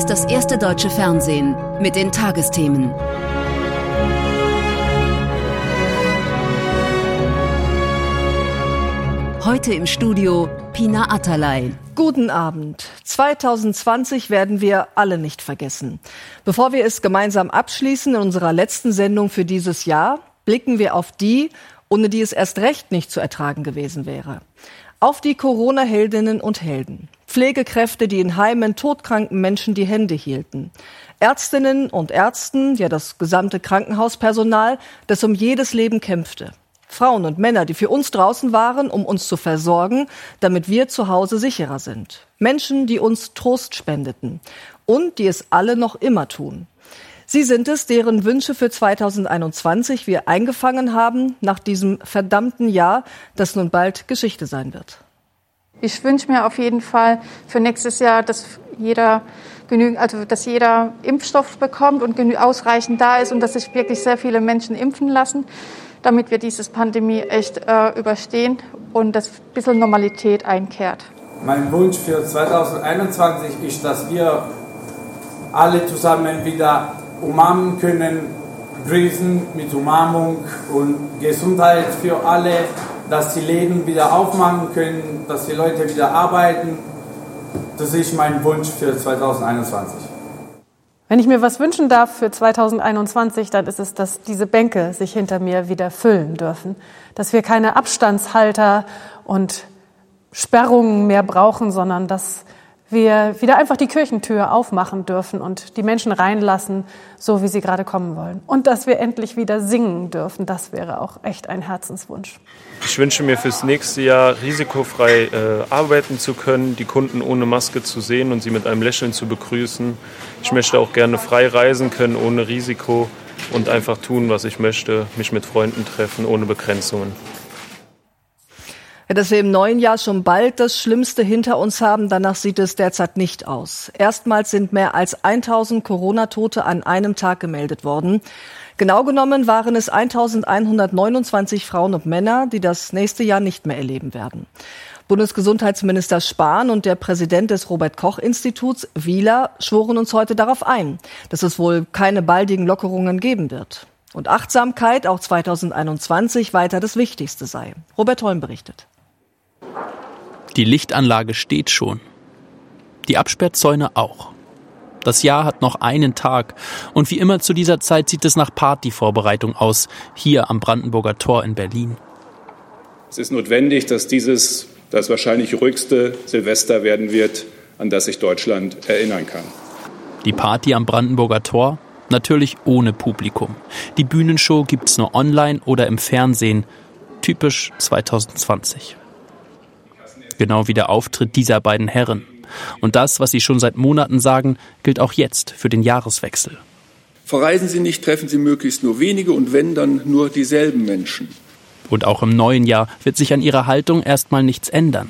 ist das erste deutsche Fernsehen mit den Tagesthemen. Heute im Studio Pina Atalay. Guten Abend. 2020 werden wir alle nicht vergessen. Bevor wir es gemeinsam abschließen in unserer letzten Sendung für dieses Jahr, blicken wir auf die, ohne die es erst recht nicht zu ertragen gewesen wäre. Auf die Corona-Heldinnen und Helden. Pflegekräfte, die in Heimen todkranken Menschen die Hände hielten. Ärztinnen und Ärzten, ja das gesamte Krankenhauspersonal, das um jedes Leben kämpfte. Frauen und Männer, die für uns draußen waren, um uns zu versorgen, damit wir zu Hause sicherer sind. Menschen, die uns Trost spendeten und die es alle noch immer tun. Sie sind es, deren Wünsche für 2021 wir eingefangen haben, nach diesem verdammten Jahr, das nun bald Geschichte sein wird. Ich wünsche mir auf jeden Fall für nächstes Jahr, dass jeder Impfstoff bekommt und ausreichend da ist und dass sich wirklich sehr viele Menschen impfen lassen, damit wir diese Pandemie echt überstehen und dass ein bisschen Normalität einkehrt. Mein Wunsch für 2021 ist, dass wir alle zusammen wieder umarmen können, grüßen mit Umarmung und Gesundheit für alle, dass die Läden wieder aufmachen können, dass die Leute wieder arbeiten. Das ist mein Wunsch für 2021. Wenn ich mir was wünschen darf für 2021, dann ist es, dass diese Bänke sich hinter mir wieder füllen dürfen. Dass wir keine Abstandshalter und Sperrungen mehr brauchen, sondern dass wir wieder einfach die Kirchentür aufmachen dürfen und die Menschen reinlassen, so wie sie gerade kommen wollen. Und dass wir endlich wieder singen dürfen, das wäre auch echt ein Herzenswunsch. Ich wünsche mir fürs nächste Jahr risikofrei arbeiten zu können, die Kunden ohne Maske zu sehen und sie mit einem Lächeln zu begrüßen. Ich möchte auch gerne frei reisen können, ohne Risiko und einfach tun, was ich möchte, mich mit Freunden treffen, ohne Begrenzungen. Dass wir im neuen Jahr schon bald das Schlimmste hinter uns haben, danach sieht es derzeit nicht aus. Erstmals sind mehr als 1000 Corona-Tote an einem Tag gemeldet worden. Genau genommen waren es 1129 Frauen und Männer, die das nächste Jahr nicht mehr erleben werden. Bundesgesundheitsminister Spahn und der Präsident des Robert-Koch-Instituts, Wieler, schworen uns heute darauf ein, dass es wohl keine baldigen Lockerungen geben wird. Und Achtsamkeit auch 2021 weiter das Wichtigste sei. Robert Holm berichtet. Die Lichtanlage steht schon. Die Absperrzäune auch. Das Jahr hat noch einen Tag. Und wie immer zu dieser Zeit sieht es nach Partyvorbereitung aus, hier am Brandenburger Tor in Berlin. Es ist notwendig, dass dieses das wahrscheinlich ruhigste Silvester werden wird, an das sich Deutschland erinnern kann. Die Party am Brandenburger Tor? Natürlich ohne Publikum. Die Bühnenshow gibt's nur online oder im Fernsehen. Typisch 2020. Genau wie der Auftritt dieser beiden Herren. Und das, was sie schon seit Monaten sagen, gilt auch jetzt für den Jahreswechsel. Verreisen Sie nicht, treffen Sie möglichst nur wenige und wenn, dann nur dieselben Menschen. Und auch im neuen Jahr wird sich an ihrer Haltung erstmal nichts ändern.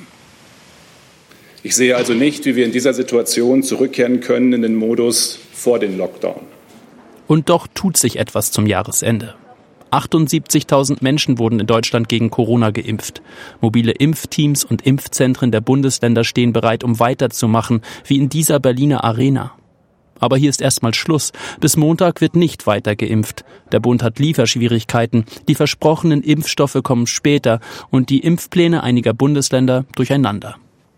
Ich sehe also nicht, wie wir in dieser Situation zurückkehren können in den Modus vor dem Lockdown. Und doch tut sich etwas zum Jahresende. 78.000 Menschen wurden in Deutschland gegen Corona geimpft. Mobile Impfteams und Impfzentren der Bundesländer stehen bereit, um weiterzumachen, wie in dieser Berliner Arena. Aber hier ist erstmal Schluss. Bis Montag wird nicht weiter geimpft. Der Bund hat Lieferschwierigkeiten. Die versprochenen Impfstoffe kommen später und die Impfpläne einiger Bundesländer durcheinander.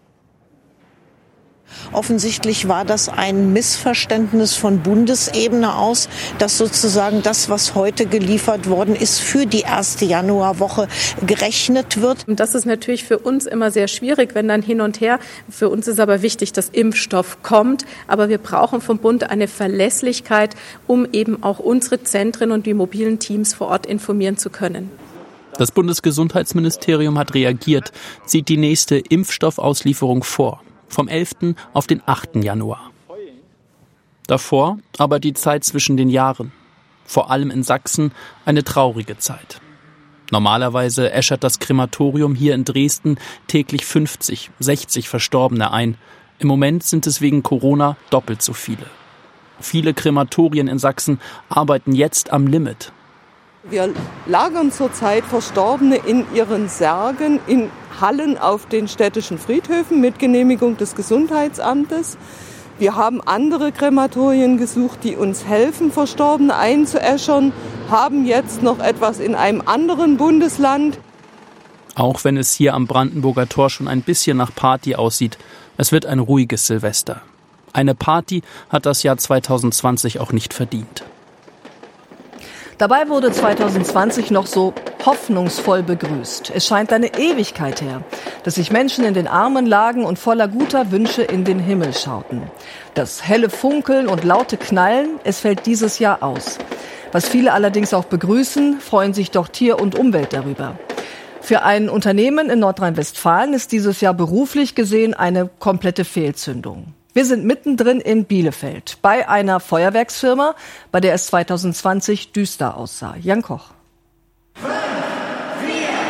Offensichtlich war das ein Missverständnis von Bundesebene aus, dass sozusagen das, was heute geliefert worden ist, für die erste Januarwoche gerechnet wird. Und das ist natürlich für uns immer sehr schwierig, wenn dann hin und her. Für uns ist aber wichtig, dass Impfstoff kommt. Aber wir brauchen vom Bund eine Verlässlichkeit, um eben auch unsere Zentren und die mobilen Teams vor Ort informieren zu können. Das Bundesgesundheitsministerium hat reagiert, zieht die nächste Impfstoffauslieferung vor. Vom 11. auf den 8. Januar. Davor aber die Zeit zwischen den Jahren. Vor allem in Sachsen eine traurige Zeit. Normalerweise äschert das Krematorium hier in Dresden täglich 50, 60 Verstorbene ein. Im Moment sind es wegen Corona doppelt so viele. Viele Krematorien in Sachsen arbeiten jetzt am Limit. Wir lagern zurzeit Verstorbene in ihren Särgen in Hallen auf den städtischen Friedhöfen mit Genehmigung des Gesundheitsamtes. Wir haben andere Krematorien gesucht, die uns helfen, Verstorbene einzuäschern, haben jetzt noch etwas in einem anderen Bundesland. Auch wenn es hier am Brandenburger Tor schon ein bisschen nach Party aussieht, es wird ein ruhiges Silvester. Eine Party hat das Jahr 2020 auch nicht verdient. Dabei wurde 2020 noch so hoffnungsvoll begrüßt. Es scheint eine Ewigkeit her, dass sich Menschen in den Armen lagen und voller guter Wünsche in den Himmel schauten. Das helle Funkeln und laute Knallen, es fällt dieses Jahr aus. Was viele allerdings auch begrüßen, freuen sich doch Tier und Umwelt darüber. Für ein Unternehmen in Nordrhein-Westfalen ist dieses Jahr beruflich gesehen eine komplette Fehlzündung. Wir sind mittendrin in Bielefeld bei einer Feuerwerksfirma, bei der es 2020 düster aussah. Jan Koch. 5, 4,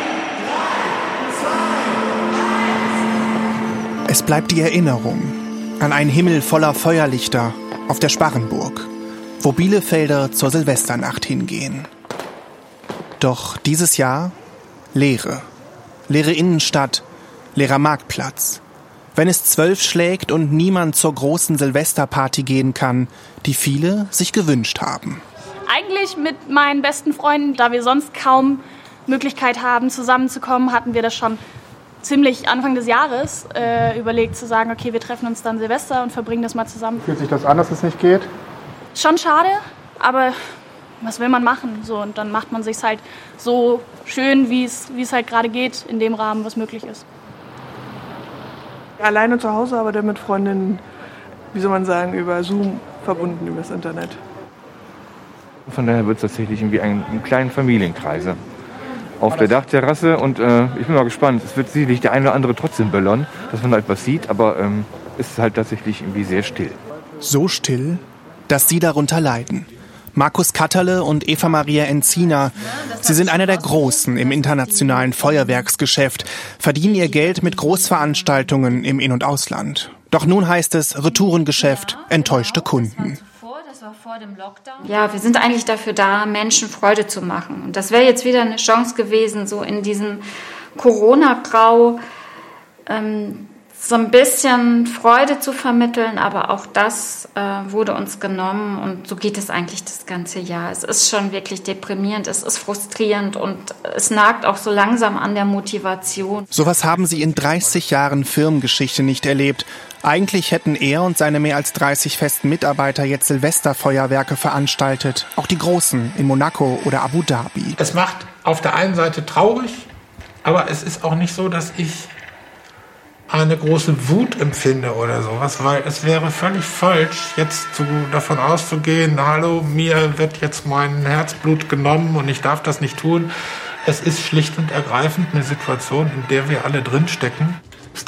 3, 2, 1. Es bleibt die Erinnerung an einen Himmel voller Feuerlichter auf der Sparrenburg, wo Bielefelder zur Silvesternacht hingehen. Doch dieses Jahr Leere. Leere Innenstadt, leerer Marktplatz. Wenn es 12 schlägt und niemand zur großen Silvesterparty gehen kann, die viele sich gewünscht haben. Eigentlich mit meinen besten Freunden, da wir sonst kaum Möglichkeit haben, zusammenzukommen, hatten wir das schon ziemlich Anfang des Jahres überlegt zu sagen, okay, wir treffen uns dann Silvester und verbringen das mal zusammen. Fühlt sich das an, dass es nicht geht? Schon schade, aber was will man machen? So, und dann macht man sich halt so schön, wie es halt gerade geht, in dem Rahmen, was möglich ist. Alleine zu Hause, aber dann mit Freundinnen, wie soll man sagen, über Zoom verbunden, über das Internet. Von daher wird es tatsächlich irgendwie einen kleinen Familienkreise auf der Dachterrasse und ich bin mal gespannt. Es wird sicherlich der eine oder andere trotzdem böllern, dass man da etwas sieht, aber es ist halt tatsächlich irgendwie sehr still. So still, dass sie darunter leiden. Markus Katterle und Eva Maria Enzina. Sie sind einer der Großen im internationalen Feuerwerksgeschäft, verdienen ihr Geld mit Großveranstaltungen im In- und Ausland. Doch nun heißt es Retourengeschäft, enttäuschte Kunden. Ja, wir sind eigentlich dafür da, Menschen Freude zu machen. Und das wäre jetzt wieder eine Chance gewesen, so in diesem Corona-Grau so ein bisschen Freude zu vermitteln, aber auch das wurde uns genommen und so geht es eigentlich das ganze Jahr. Es ist schon wirklich deprimierend, es ist frustrierend und es nagt auch so langsam an der Motivation. Sowas haben sie in 30 Jahren Firmengeschichte nicht erlebt. Eigentlich hätten er und seine mehr als 30 festen Mitarbeiter jetzt Silvesterfeuerwerke veranstaltet. Auch die großen in Monaco oder Abu Dhabi. Es macht auf der einen Seite traurig, aber es ist auch nicht so, dass ich eine große Wut empfinde oder sowas, weil es wäre völlig falsch, jetzt davon auszugehen, hallo, mir wird jetzt mein Herzblut genommen und ich darf das nicht tun. Es ist schlicht und ergreifend eine Situation, in der wir alle drinstecken.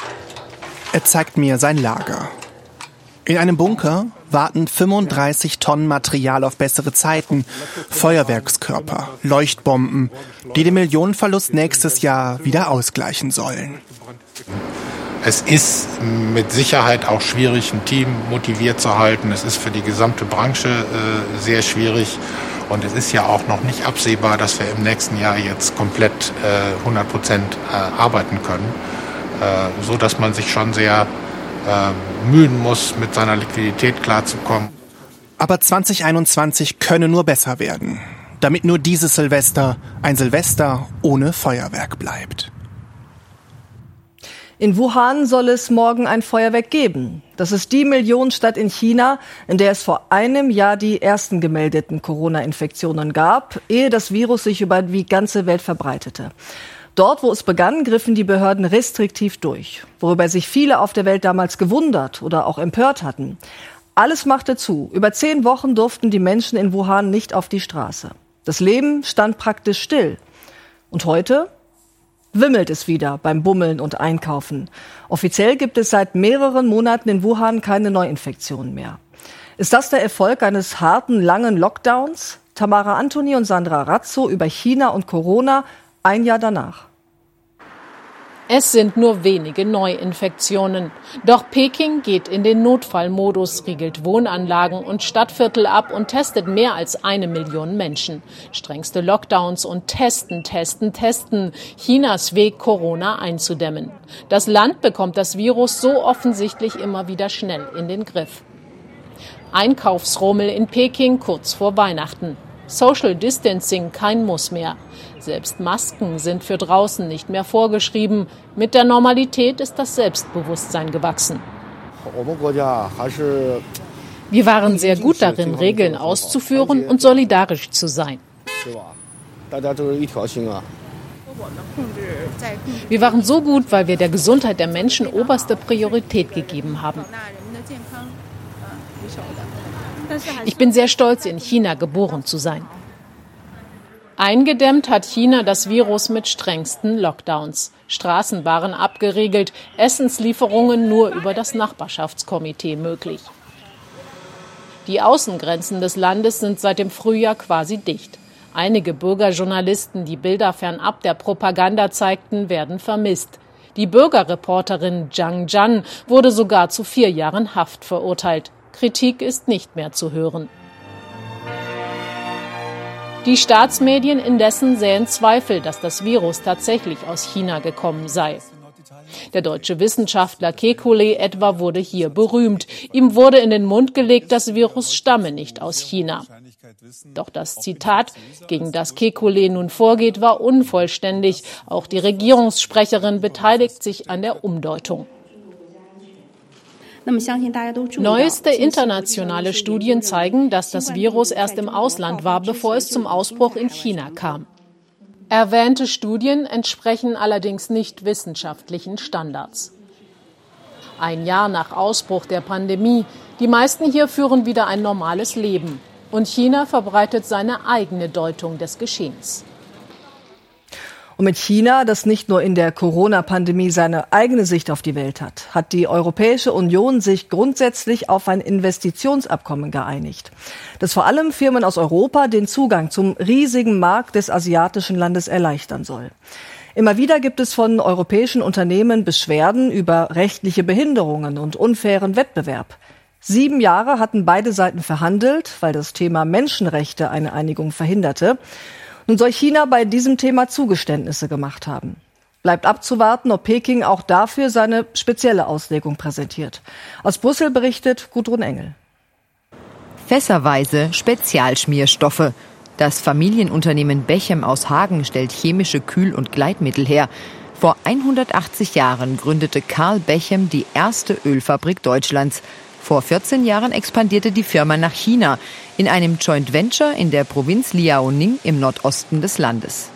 Er zeigt mir sein Lager. In einem Bunker warten 35 Tonnen Material auf bessere Zeiten, Feuerwerkskörper, Leuchtbomben, die den Millionenverlust nächstes Jahr wieder ausgleichen sollen. Es ist mit Sicherheit auch schwierig, ein Team motiviert zu halten. Es ist für die gesamte Branche sehr schwierig. Und es ist ja auch noch nicht absehbar, dass wir im nächsten Jahr jetzt komplett 100% arbeiten können. So dass man sich schon sehr mühen muss, mit seiner Liquidität klarzukommen. Aber 2021 könne nur besser werden, damit nur dieses Silvester ein Silvester ohne Feuerwerk bleibt. In Wuhan soll es morgen ein Feuerwerk geben. Das ist die Millionenstadt in China, in der es vor einem Jahr die ersten gemeldeten Corona-Infektionen gab, ehe das Virus sich über die ganze Welt verbreitete. Dort, wo es begann, griffen die Behörden restriktiv durch, worüber sich viele auf der Welt damals gewundert oder auch empört hatten. Alles machte zu. Über 10 Wochen durften die Menschen in Wuhan nicht auf die Straße. Das Leben stand praktisch still. Und heute wimmelt es wieder beim Bummeln und Einkaufen. Offiziell gibt es seit mehreren Monaten in Wuhan keine Neuinfektionen mehr. Ist das der Erfolg eines harten, langen Lockdowns? Tamara Antoni und Sandra Razzo über China und Corona ein Jahr danach. Es sind nur wenige Neuinfektionen. Doch Peking geht in den Notfallmodus, riegelt Wohnanlagen und Stadtviertel ab und testet mehr als 1 Million Menschen. Strengste Lockdowns und testen. Chinas Weg, Corona einzudämmen. Das Land bekommt das Virus so offensichtlich immer wieder schnell in den Griff. Einkaufsrummel in Peking kurz vor Weihnachten. Social Distancing kein Muss mehr. Selbst Masken sind für draußen nicht mehr vorgeschrieben. Mit der Normalität ist das Selbstbewusstsein gewachsen. Wir waren sehr gut darin, Regeln auszuführen und solidarisch zu sein. Wir waren so gut, weil wir der Gesundheit der Menschen oberste Priorität gegeben haben. Ich bin sehr stolz, in China geboren zu sein. Eingedämmt hat China das Virus mit strengsten Lockdowns. Straßen waren abgeriegelt, Essenslieferungen nur über das Nachbarschaftskomitee möglich. Die Außengrenzen des Landes sind seit dem Frühjahr quasi dicht. Einige Bürgerjournalisten, die Bilder fernab der Propaganda zeigten, werden vermisst. Die Bürgerreporterin Zhang Zhan wurde sogar zu 4 Jahren Haft verurteilt. Kritik ist nicht mehr zu hören. Die Staatsmedien indessen säen Zweifel, dass das Virus tatsächlich aus China gekommen sei. Der deutsche Wissenschaftler Kekulé etwa wurde hier berühmt. Ihm wurde in den Mund gelegt, das Virus stamme nicht aus China. Doch das Zitat, gegen das Kekulé nun vorgeht, war unvollständig. Auch die Regierungssprecherin beteiligt sich an der Umdeutung. Neueste internationale Studien zeigen, dass das Virus erst im Ausland war, bevor es zum Ausbruch in China kam. Erwähnte Studien entsprechen allerdings nicht wissenschaftlichen Standards. Ein Jahr nach Ausbruch der Pandemie, die meisten hier führen wieder ein normales Leben. Und China verbreitet seine eigene Deutung des Geschehens. Und mit China, das nicht nur in der Corona-Pandemie seine eigene Sicht auf die Welt hat, hat die Europäische Union sich grundsätzlich auf ein Investitionsabkommen geeinigt, das vor allem Firmen aus Europa den Zugang zum riesigen Markt des asiatischen Landes erleichtern soll. Immer wieder gibt es von europäischen Unternehmen Beschwerden über rechtliche Behinderungen und unfairen Wettbewerb. 7 Jahre hatten beide Seiten verhandelt, weil das Thema Menschenrechte eine Einigung verhinderte. Nun soll China bei diesem Thema Zugeständnisse gemacht haben. Bleibt abzuwarten, ob Peking auch dafür seine spezielle Auslegung präsentiert. Aus Brüssel berichtet Gudrun Engel. Fässerweise Spezialschmierstoffe. Das Familienunternehmen Bechem aus Hagen stellt chemische Kühl- und Gleitmittel her. Vor 180 Jahren gründete Karl Bechem die erste Ölfabrik Deutschlands. Vor 14 Jahren expandierte die Firma nach China in einem Joint Venture in der Provinz Liaoning im Nordosten des Landes.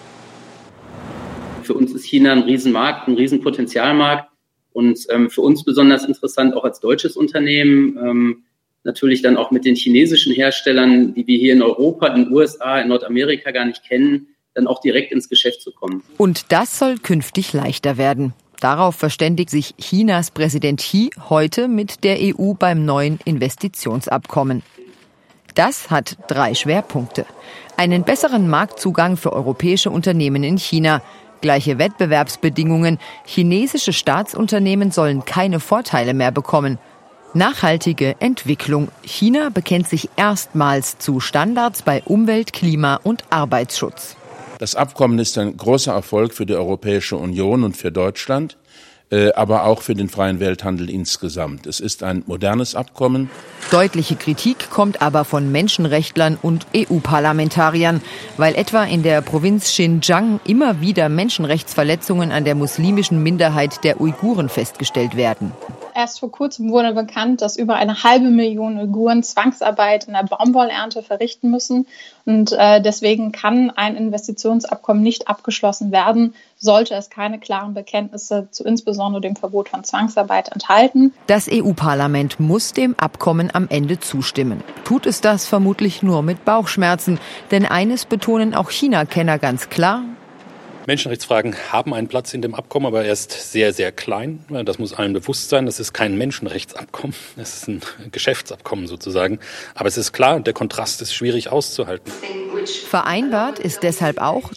Für uns ist China ein Riesenmarkt, ein Riesenpotenzialmarkt und für uns besonders interessant auch als deutsches Unternehmen, natürlich dann auch mit den chinesischen Herstellern, die wir hier in Europa, in den USA, in Nordamerika gar nicht kennen, dann auch direkt ins Geschäft zu kommen. Und das soll künftig leichter werden. Darauf verständigt sich Chinas Präsident Xi heute mit der EU beim neuen Investitionsabkommen. Das hat 3 Schwerpunkte. Einen besseren Marktzugang für europäische Unternehmen in China, gleiche Wettbewerbsbedingungen, chinesische Staatsunternehmen sollen keine Vorteile mehr bekommen. Nachhaltige Entwicklung. China bekennt sich erstmals zu Standards bei Umwelt, Klima und Arbeitsschutz. Das Abkommen ist ein großer Erfolg für die Europäische Union und für Deutschland, aber auch für den freien Welthandel insgesamt. Es ist ein modernes Abkommen. Deutliche Kritik kommt aber von Menschenrechtlern und EU-Parlamentariern, weil etwa in der Provinz Xinjiang immer wieder Menschenrechtsverletzungen an der muslimischen Minderheit der Uiguren festgestellt werden. Erst vor kurzem wurde bekannt, dass über 500.000 Uiguren Zwangsarbeit in der Baumwollernte verrichten müssen. Und deswegen kann ein Investitionsabkommen nicht abgeschlossen werden, sollte es keine klaren Bekenntnisse zu insbesondere dem Verbot von Zwangsarbeit enthalten. Das EU-Parlament muss dem Abkommen am Ende zustimmen. Tut es das vermutlich nur mit Bauchschmerzen. Denn eines betonen auch China-Kenner ganz klar: Menschenrechtsfragen haben einen Platz in dem Abkommen, aber er ist sehr, sehr klein. Das muss allen bewusst sein. Das ist kein Menschenrechtsabkommen. Es ist ein Geschäftsabkommen sozusagen. Aber es ist klar, der Kontrast ist schwierig auszuhalten. Vereinbart ist deshalb auch,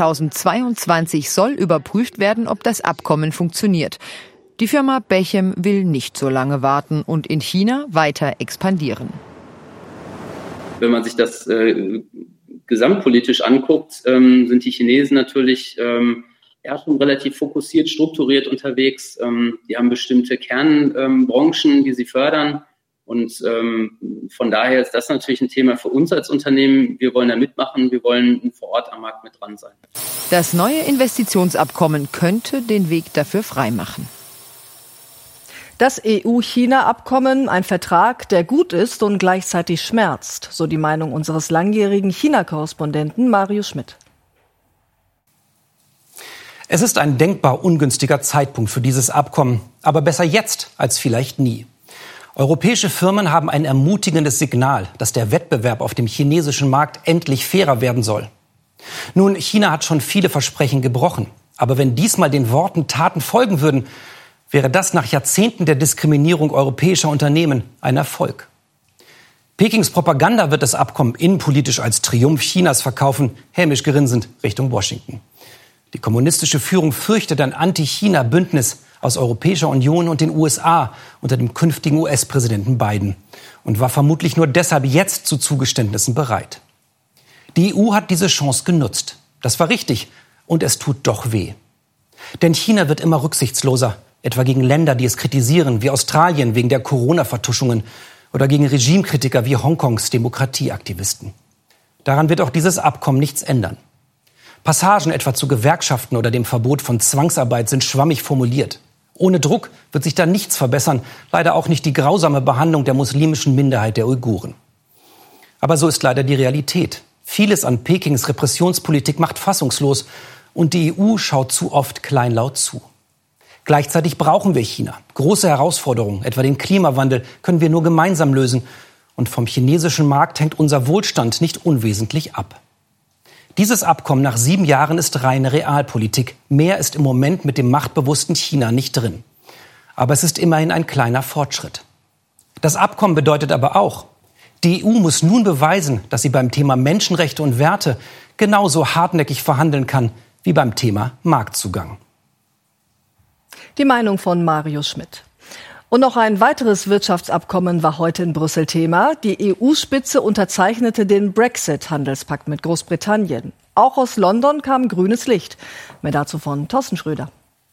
2022 soll überprüft werden, ob das Abkommen funktioniert. Die Firma Bechem will nicht so lange warten und in China weiter expandieren. Wenn man sich das gesamtpolitisch anguckt, sind die Chinesen natürlich schon relativ fokussiert, strukturiert unterwegs. Die haben bestimmte Kernbranchen, die sie fördern. Und von daher ist das natürlich ein Thema für uns als Unternehmen. Wir wollen da mitmachen, wir wollen vor Ort am Markt mit dran sein. Das neue Investitionsabkommen könnte den Weg dafür freimachen. Das EU-China-Abkommen, ein Vertrag, der gut ist und gleichzeitig schmerzt, so die Meinung unseres langjährigen China-Korrespondenten Marius Schmidt. Es ist ein denkbar ungünstiger Zeitpunkt für dieses Abkommen, aber besser jetzt als vielleicht nie. Europäische Firmen haben ein ermutigendes Signal, dass der Wettbewerb auf dem chinesischen Markt endlich fairer werden soll. Nun, China hat schon viele Versprechen gebrochen, aber wenn diesmal den Worten Taten folgen würden, wäre das nach Jahrzehnten der Diskriminierung europäischer Unternehmen ein Erfolg. Pekings Propaganda wird das Abkommen innenpolitisch als Triumph Chinas verkaufen, hämisch grinsend Richtung Washington. Die kommunistische Führung fürchtet ein Anti-China-Bündnis aus Europäischer Union und den USA unter dem künftigen US-Präsidenten Biden und war vermutlich nur deshalb jetzt zu Zugeständnissen bereit. Die EU hat diese Chance genutzt. Das war richtig und es tut doch weh. Denn China wird immer rücksichtsloser, etwa gegen Länder, die es kritisieren, wie Australien wegen der Corona-Vertuschungen oder gegen Regimekritiker wie Hongkongs Demokratieaktivisten. Daran wird auch dieses Abkommen nichts ändern. Passagen etwa zu Gewerkschaften oder dem Verbot von Zwangsarbeit sind schwammig formuliert. Ohne Druck wird sich da nichts verbessern, leider auch nicht die grausame Behandlung der muslimischen Minderheit der Uiguren. Aber so ist leider die Realität. Vieles an Pekings Repressionspolitik macht fassungslos und die EU schaut zu oft kleinlaut zu. Gleichzeitig brauchen wir China. Große Herausforderungen, etwa den Klimawandel, können wir nur gemeinsam lösen. Und vom chinesischen Markt hängt unser Wohlstand nicht unwesentlich ab. Dieses Abkommen nach 7 Jahren ist reine Realpolitik. Mehr ist im Moment mit dem machtbewussten China nicht drin. Aber es ist immerhin ein kleiner Fortschritt. Das Abkommen bedeutet aber auch, die EU muss nun beweisen, dass sie beim Thema Menschenrechte und Werte genauso hartnäckig verhandeln kann wie beim Thema Marktzugang. Die Meinung von Marius Schmidt. Und noch ein weiteres Wirtschaftsabkommen war heute in Brüssel Thema. Die EU-Spitze unterzeichnete den Brexit-Handelspakt mit Großbritannien. Auch aus London kam grünes Licht. Mehr dazu von Thorsten Schröder.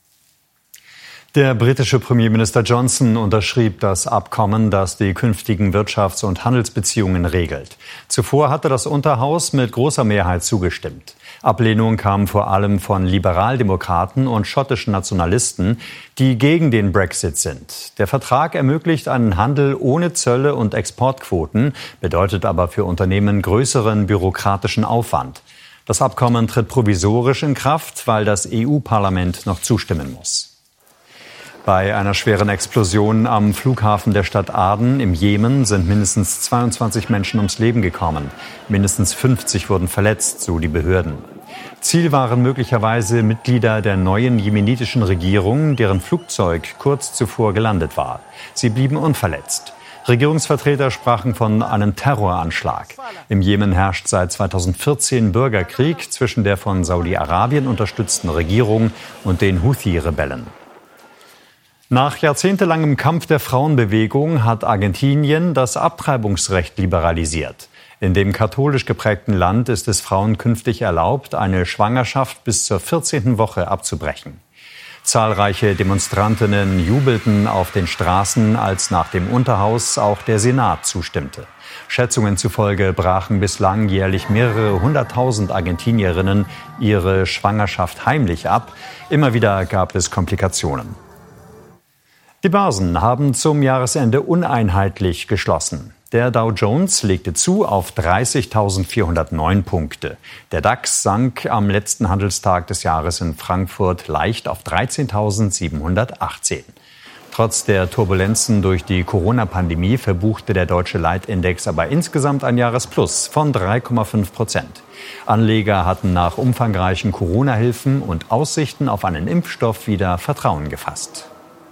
Der britische Premierminister Johnson unterschrieb das Abkommen, das die künftigen Wirtschafts- und Handelsbeziehungen regelt. Zuvor hatte das Unterhaus mit großer Mehrheit zugestimmt. Ablehnung kam vor allem von Liberaldemokraten und schottischen Nationalisten, die gegen den Brexit sind. Der Vertrag ermöglicht einen Handel ohne Zölle und Exportquoten, bedeutet aber für Unternehmen größeren bürokratischen Aufwand. Das Abkommen tritt provisorisch in Kraft, weil das EU-Parlament noch zustimmen muss. Bei einer schweren Explosion am Flughafen der Stadt Aden im Jemen sind mindestens 22 Menschen ums Leben gekommen. Mindestens 50 wurden verletzt, so die Behörden. Ziel waren möglicherweise Mitglieder der neuen jemenitischen Regierung, deren Flugzeug kurz zuvor gelandet war. Sie blieben unverletzt. Regierungsvertreter sprachen von einem Terroranschlag. Im Jemen herrscht seit 2014 Bürgerkrieg zwischen der von Saudi-Arabien unterstützten Regierung und den Houthi-Rebellen. Nach jahrzehntelangem Kampf der Frauenbewegung hat Argentinien das Abtreibungsrecht liberalisiert. In dem katholisch geprägten Land ist es Frauen künftig erlaubt, eine Schwangerschaft bis zur 14. Woche abzubrechen. Zahlreiche Demonstrantinnen jubelten auf den Straßen, als nach dem Unterhaus auch der Senat zustimmte. Schätzungen zufolge brachen bislang jährlich mehrere 100.000 Argentinierinnen ihre Schwangerschaft heimlich ab. Immer wieder gab es Komplikationen. Die Börsen haben zum Jahresende uneinheitlich geschlossen. Der Dow Jones legte zu auf 30.409 Punkte. Der DAX sank am letzten Handelstag des Jahres in Frankfurt leicht auf 13.718. Trotz der Turbulenzen durch die Corona-Pandemie verbuchte der deutsche Leitindex aber insgesamt ein Jahresplus von 3,5%. Anleger hatten nach umfangreichen Corona-Hilfen und Aussichten auf einen Impfstoff wieder Vertrauen gefasst.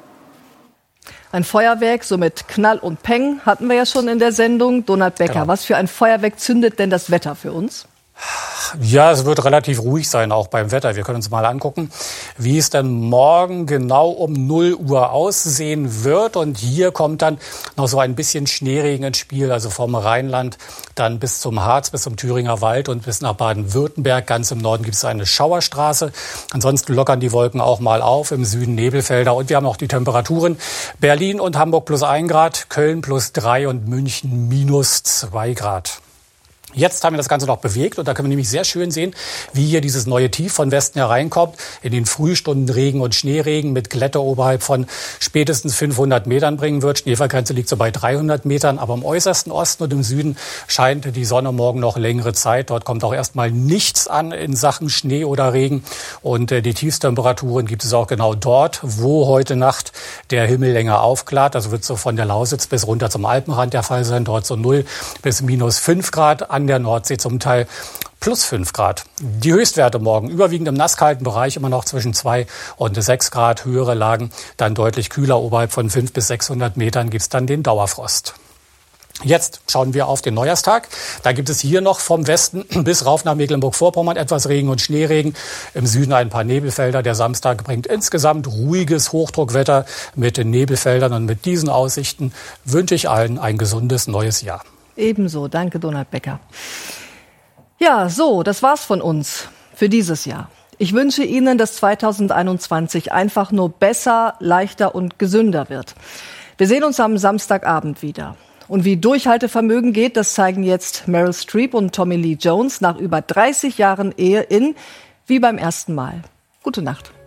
Ein Feuerwerk, so mit Knall und Peng, hatten wir ja schon in der Sendung. Donald Becker, Was für ein Feuerwerk zündet denn das Wetter für uns? Ja, es wird relativ ruhig sein, auch beim Wetter. Wir können uns mal angucken, wie es dann morgen genau um 0 Uhr aussehen wird. Und hier kommt dann noch so ein bisschen Schneeregen ins Spiel, also vom Rheinland dann bis zum Harz, bis zum Thüringer Wald und bis nach Baden-Württemberg. Ganz im Norden gibt es eine Schauerstraße. Ansonsten lockern die Wolken auch mal auf, im Süden Nebelfelder. Und wir haben auch die Temperaturen. Berlin und Hamburg +1 Grad, Köln +3 und München -2 Grad. Jetzt haben wir das Ganze noch bewegt und da können wir nämlich sehr schön sehen, wie hier dieses neue Tief von Westen hereinkommt. In den Frühstunden Regen und Schneeregen mit Glätte oberhalb von spätestens 500 Metern bringen wird. Schneefallgrenze liegt so bei 300 Metern, aber im äußersten Osten und im Süden scheint die Sonne morgen noch längere Zeit. Dort kommt auch erstmal nichts an in Sachen Schnee oder Regen und die Tiefstemperaturen gibt es auch genau dort, wo heute Nacht der Himmel länger aufklart. Also wird so von der Lausitz bis runter zum Alpenrand der Fall sein. Dort so 0 bis -5 Grad. An der Nordsee zum Teil +5 Grad. Die Höchstwerte morgen überwiegend im nasskalten Bereich, immer noch zwischen 2 und 6 Grad. Höhere Lagen dann deutlich kühler. Oberhalb von 500 bis 600 Metern gibt es dann den Dauerfrost. Jetzt schauen wir auf den Neujahrstag. Da gibt es hier noch vom Westen bis rauf nach Mecklenburg-Vorpommern etwas Regen und Schneeregen. Im Süden ein paar Nebelfelder. Der Samstag bringt insgesamt ruhiges Hochdruckwetter mit den Nebelfeldern. Und mit diesen Aussichten wünsche ich allen ein gesundes neues Jahr. Ebenso. Danke, Donald Becker. Ja, so, das war's von uns für dieses Jahr. Ich wünsche Ihnen, dass 2021 einfach nur besser, leichter und gesünder wird. Wir sehen uns am Samstagabend wieder. Und wie Durchhaltevermögen geht, das zeigen jetzt Meryl Streep und Tommy Lee Jones nach über 30 Jahren Ehe in Wie beim ersten Mal. Gute Nacht.